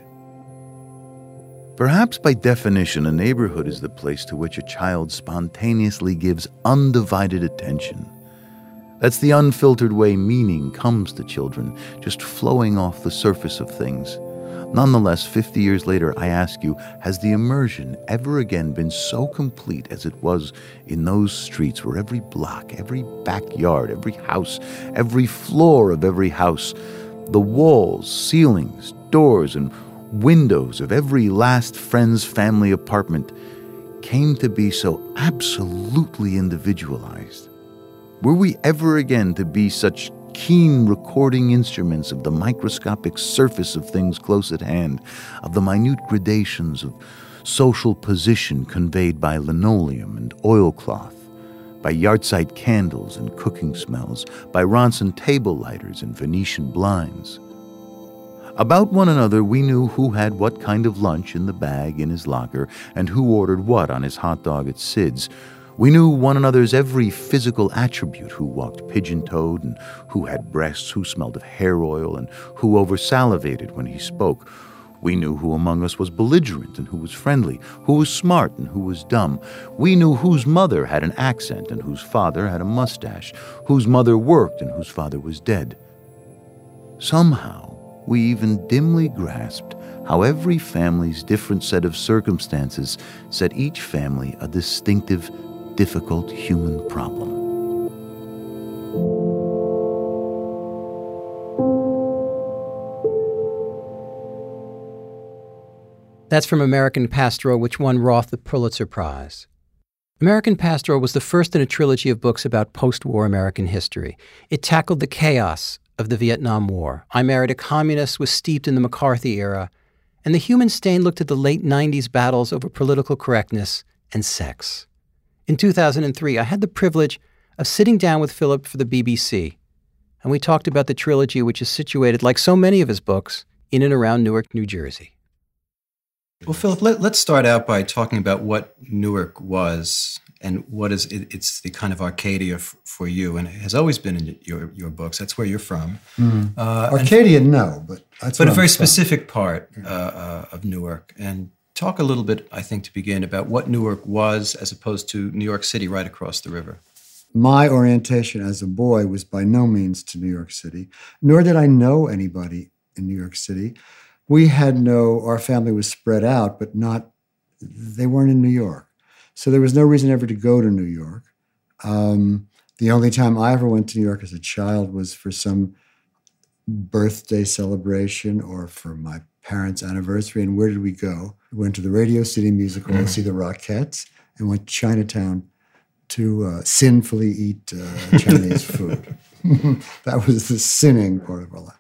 [SPEAKER 5] Perhaps by definition, a neighborhood is the place to which a child spontaneously gives undivided attention. That's the unfiltered way meaning comes to children, just flowing off the surface of things. Nonetheless, 50 years later, I ask you, has the immersion ever again been so complete as it was in those streets where every block, every backyard, every house, every floor of every house, the walls, ceilings, doors, and windows of every last friend's family apartment came to be so absolutely individualized? Were we ever again to be such keen recording instruments of the microscopic surface of things close at hand, of the minute gradations of social position conveyed by linoleum and oilcloth, by yahrzeit candles and cooking smells, by Ronson table lighters and Venetian blinds? About one another, we knew who had what kind of lunch in the bag in his locker and who ordered what on his hot dog at Sid's. We knew one another's every physical attribute, who walked pigeon-toed and who had breasts, who smelled of hair oil and who over-salivated when he spoke. We knew who among us was belligerent and who was friendly, who was smart and who was dumb. We knew whose mother had an accent and whose father had a mustache, whose mother worked and whose father was dead. Somehow, we even dimly grasped how every family's different set of circumstances set each family a distinctive, difficult human problem.
[SPEAKER 6] That's from American Pastoral, which won Roth the Pulitzer Prize. American Pastoral was the first in a trilogy of books about post-war American history. It tackled the chaos of the Vietnam War. I Married a Communist was steeped in the McCarthy era, and The Human Stain looked at the late 90s battles over political correctness and sex. In 2003, I had the privilege of sitting down with Philip for the BBC, and we talked about the trilogy, which is situated, like so many of his books, in and around Newark, New Jersey.
[SPEAKER 12] Well, Philip, let's start out by talking about what Newark was and what is it. It's the kind of Arcadia for you, and it has always been in your books. That's where you're from.
[SPEAKER 7] Mm-hmm. Arcadia, no, but that's
[SPEAKER 12] but a very specific part of Newark. And talk a little bit, I think, to begin, about what Newark was as opposed to New York City right across the river.
[SPEAKER 7] My orientation as a boy was by no means to New York City, nor did I know anybody in New York City. Our family was spread out, but they weren't in New York. So there was no reason ever to go to New York. The only time I ever went to New York as a child was for some birthday celebration or for my parents' anniversary. And where did we go? We went to the Radio City Music Hall to see the Rockettes and went to Chinatown to sinfully eat Chinese food. That was the sinning part of our life.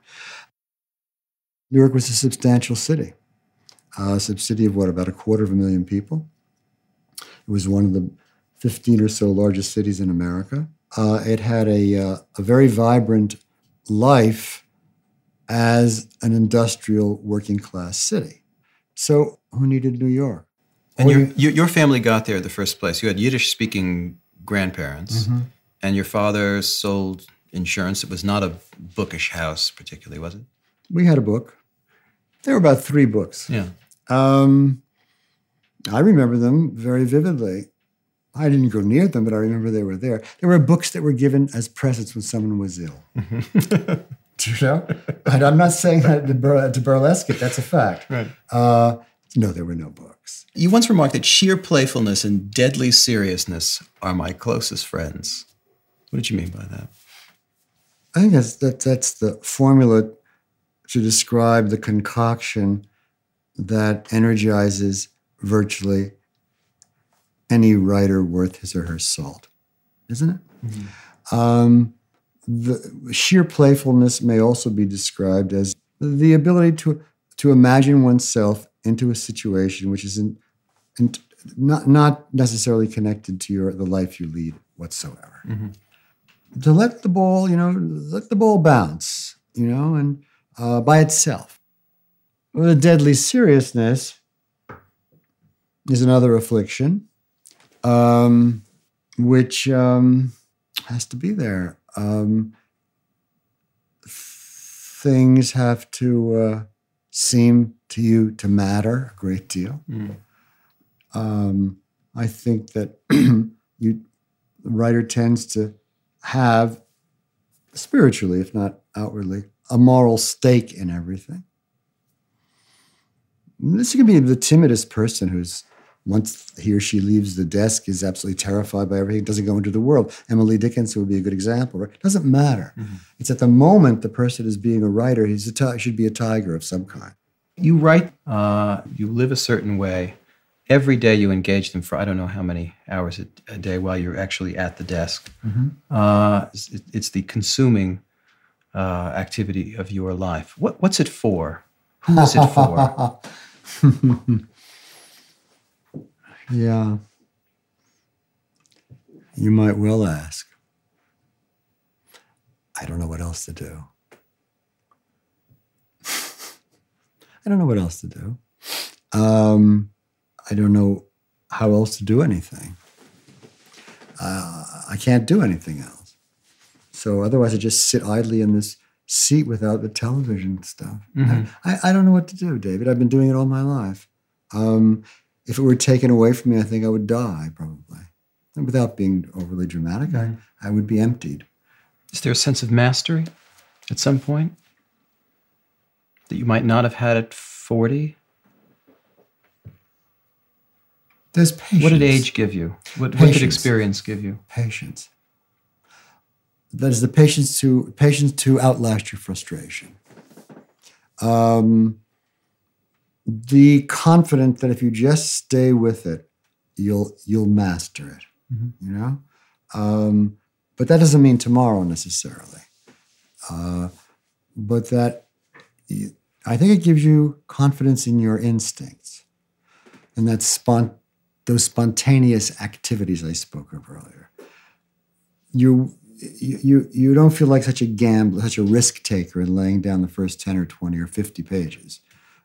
[SPEAKER 7] Newark was a substantial city. A city of about 250,000 people. It was one of the 15 or so largest cities in America. It had a very vibrant life as an industrial working class city. So who needed New York?
[SPEAKER 12] And your family got there in the first place. You had Yiddish-speaking grandparents, mm-hmm. and your father sold insurance. It was not a bookish house particularly, was it?
[SPEAKER 7] We had a book. There were about 3 books.
[SPEAKER 12] Yeah.
[SPEAKER 7] I remember them very vividly. I didn't go near them, but I remember they were there. There were books that were given as presents when someone was ill. Do you know? And I'm not saying that to burlesque it. That's a fact.
[SPEAKER 12] Right.
[SPEAKER 7] No, there were no books.
[SPEAKER 12] You once remarked that sheer playfulness and deadly seriousness are my closest friends. What did you mean by that?
[SPEAKER 7] I think that's the formula to describe the concoction that energizes virtually any writer worth his or her salt, isn't it? Mm-hmm. The sheer playfulness may also be described as the ability to imagine oneself into a situation which is not necessarily connected to the life you lead whatsoever. Mm-hmm. To let the ball bounce, and by itself. Well, the deadly seriousness is another affliction, which has to be there. Things have to seem to you to matter a great deal. Mm. I think that the writer tends to have, spiritually, if not outwardly, a moral stake in everything. This can be the timidest person who's, once he or she leaves the desk, is absolutely terrified by everything, doesn't go into the world. Emily Dickinson would be a good example. Right? It doesn't matter. Mm-hmm. It's at the moment the person is being a writer, he should be a tiger of some kind.
[SPEAKER 12] You write, you live a certain way. Every day you engage them for I don't know how many hours a day while you're actually at the desk. Mm-hmm. It's the consuming activity of your life. What's it for? Who is it for?
[SPEAKER 7] Yeah. You might well ask. I don't know what else to do. I don't know what else to do. I don't know how else to do anything. I can't do anything else. So otherwise I just sit idly in this seat without the television stuff. Mm-hmm. I don't know what to do, David. I've been doing it all my life. If it were taken away from me, I think I would die, probably. And without being overly dramatic, mm-hmm. I would be emptied.
[SPEAKER 12] Is there a sense of mastery at some point that you might not have had at 40?
[SPEAKER 7] There's patience.
[SPEAKER 12] What did age give you? What did experience give you?
[SPEAKER 7] Patience. That is the patience to outlast your frustration. The confidence that if you just stay with it, you'll master it. Mm-hmm. But that doesn't mean tomorrow necessarily. But that I think it gives you confidence in your instincts, and that's those spontaneous activities I spoke of earlier. You don't feel like such a gambler, such a risk taker in laying down the first 10 or 20 or 50 pages.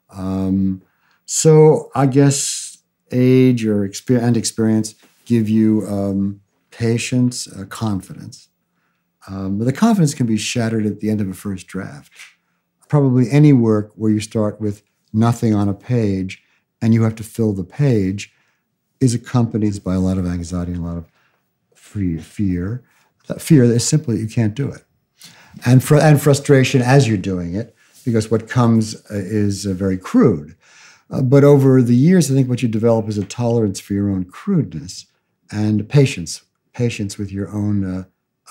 [SPEAKER 7] So I guess age or experience give you patience, confidence. But the confidence can be shattered at the end of a first draft. Probably any work where you start with nothing on a page and you have to fill the page is accompanied by a lot of anxiety and a lot of fear. That fear is simply you can't do it. And frustration as you're doing it, because what comes is very crude. But over the years, I think what you develop is a tolerance for your own crudeness and patience with your own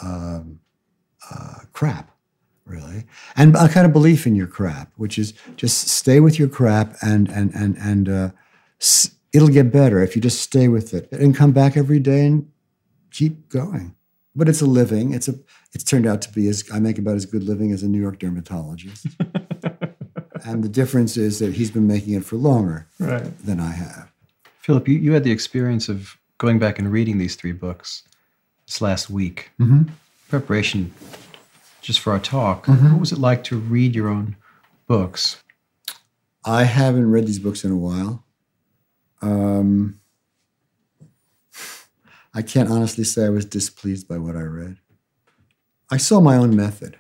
[SPEAKER 7] crap, really. And a kind of belief in your crap, which is just stay with your crap and it'll get better if you just stay with it and come back every day and keep going. But it's a living. It's turned out to be I make about as good living as a New York dermatologist. And the difference is that he's been making it for longer than I have.
[SPEAKER 12] Philip, you had the experience of going back and reading these 3 books this last week. Mm-hmm. Preparation just for our talk. Mm-hmm. What was it like to read your own books?
[SPEAKER 7] I haven't read these books in a while. I can't honestly say I was displeased by what I read. I saw my own method,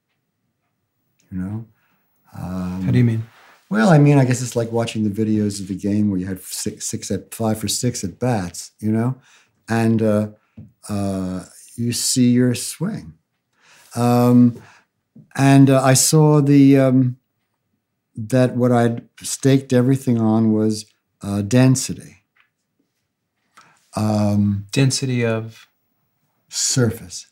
[SPEAKER 12] How do you mean?
[SPEAKER 7] Well, I mean, I guess it's like watching the videos of the game where you had 5 for 6 at bats, and you see your swing. And I saw that what I'd staked everything on was density.
[SPEAKER 12] Density of?
[SPEAKER 7] Surface.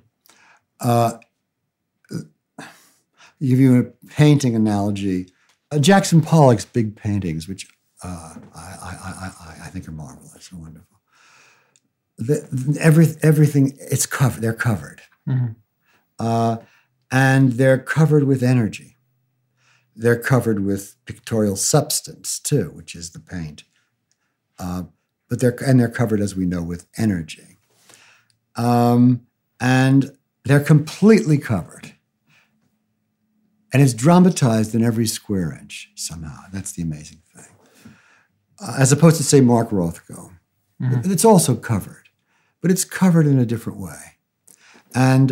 [SPEAKER 7] Give you a painting analogy. Jackson Pollock's big paintings, which I think are marvelous and wonderful. Everything, it's covered. They're covered. And they're covered with energy. They're covered with pictorial substance too, which is the paint. But they're covered, as we know, with energy. And they're completely covered. And it's dramatized in every square inch somehow. That's the amazing thing. As opposed to, say, Mark Rothko. It's also covered, but it's covered in a different way. And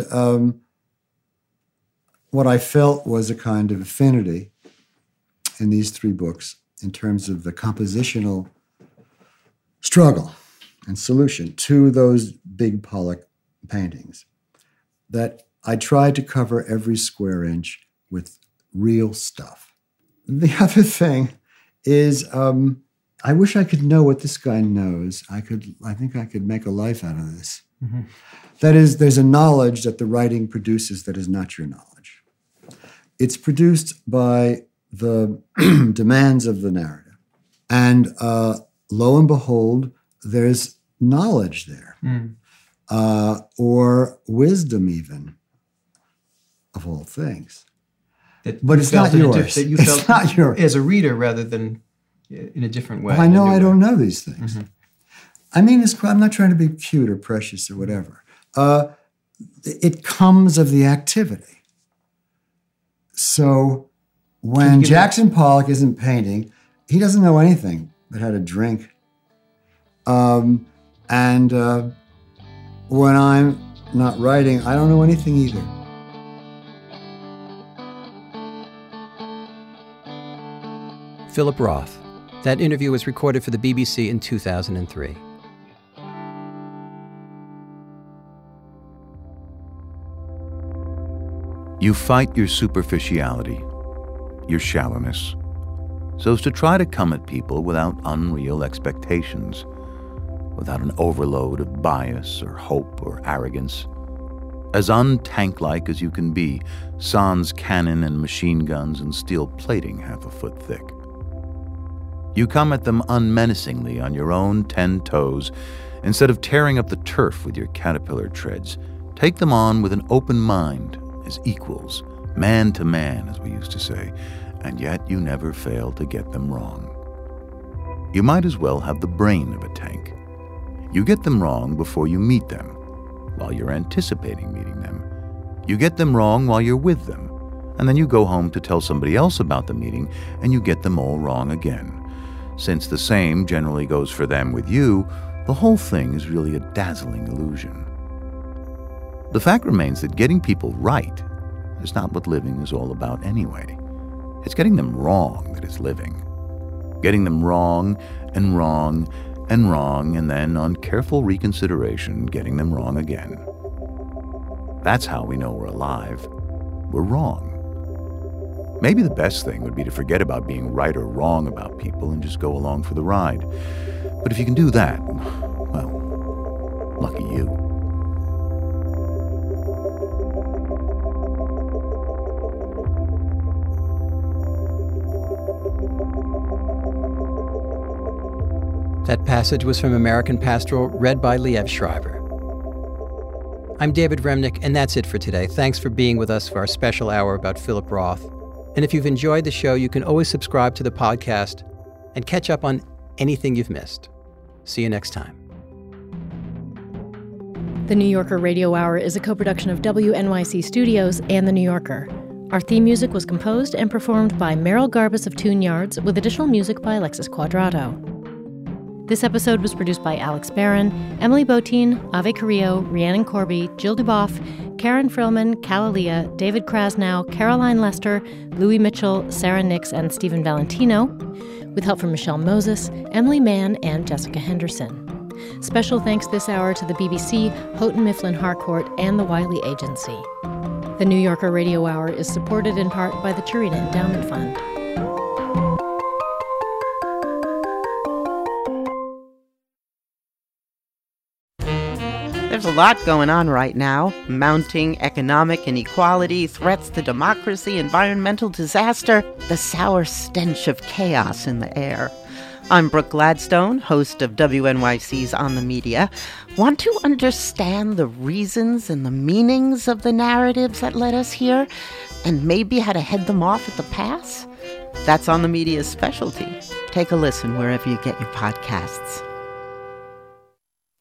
[SPEAKER 7] what I felt was a kind of affinity in these three books in terms of the compositional struggle and solution to those big Pollock paintings, that I tried to cover every square inch with real stuff. The other thing is, I wish I could know what this guy knows. I think I could make a life out of this. That is, there's a knowledge that the writing produces that is not your knowledge. It's produced by the demands of the narrative. And lo and behold, there's knowledge there, or wisdom even, of all things. But it's not yours. It's not yours.
[SPEAKER 12] As a reader rather than in a different way.
[SPEAKER 7] Well, I know I don't know these things. I mean, I'm not trying to be cute or precious or whatever. It comes of the activity. So when Jackson Pollock isn't painting, he doesn't know anything but how to drink. And when I'm not writing, I don't know anything either.
[SPEAKER 6] Philip Roth. That interview was recorded for the BBC in 2003.
[SPEAKER 5] You fight your superficiality, your shallowness, so as to try to come at people without unreal expectations, without an overload of bias or hope or arrogance. As un-tank-like as you can be, sans cannon and machine guns and steel plating half a foot thick. You come at them unmenacingly on your own 10 toes. Instead of tearing up the turf with your caterpillar treads, take them on with an open mind, as equals, man to man, as we used to say, and yet you never fail to get them wrong. You might as well have the brain of a tank. You get them wrong before you meet them, while you're anticipating meeting them. You get them wrong while you're with them, and then you go home to tell somebody else about the meeting, and you get them all wrong again. Since the same generally goes for them with you, the whole thing is really a dazzling illusion. The fact remains that getting people right is not what living is all about anyway. It's getting them wrong that is living. Getting them wrong and wrong and wrong, and then, on careful reconsideration, getting them wrong again. That's how we know we're alive. We're wrong. Maybe the best thing would be to forget about being right or wrong about people and just go along for the ride. But if you can do that, well, lucky you.
[SPEAKER 6] That passage was from American Pastoral, read by Liev Schreiber. I'm David Remnick, and that's it for today. Thanks for being with us for our special hour about Philip Roth. And if you've enjoyed the show, you can always subscribe to the podcast and catch up on anything you've missed. See you next time.
[SPEAKER 1] The New Yorker Radio Hour is a co-production of WNYC Studios and The New Yorker. Our theme music was composed and performed by Meryl Garbus of Tune Yards, with additional music by Alexis Quadrato. This episode was produced by Alex Barron, Emily Botine, Ave Carrillo, Rhiannon Corby, Jill Duboff, Karen Frillman, Calalia, David Krasnow, Caroline Lester, Louis Mitchell, Sarah Nix, and Stephen Valentino, with help from Michelle Moses, Emily Mann, and Jessica Henderson. Special thanks this hour to the BBC, Houghton Mifflin Harcourt, and the Wiley Agency. The New Yorker Radio Hour is supported in part by the Turina Endowment Fund.
[SPEAKER 13] lot going on right now. Mounting economic inequality, threats to democracy, environmental disaster, the sour stench of chaos in the air. I'm Brooke Gladstone, host of WNYC's On the Media. Want to understand the reasons and the meanings of the narratives that led us here, and maybe how to head them off at the pass? That's On the Media's specialty. Take a listen wherever you get your podcasts.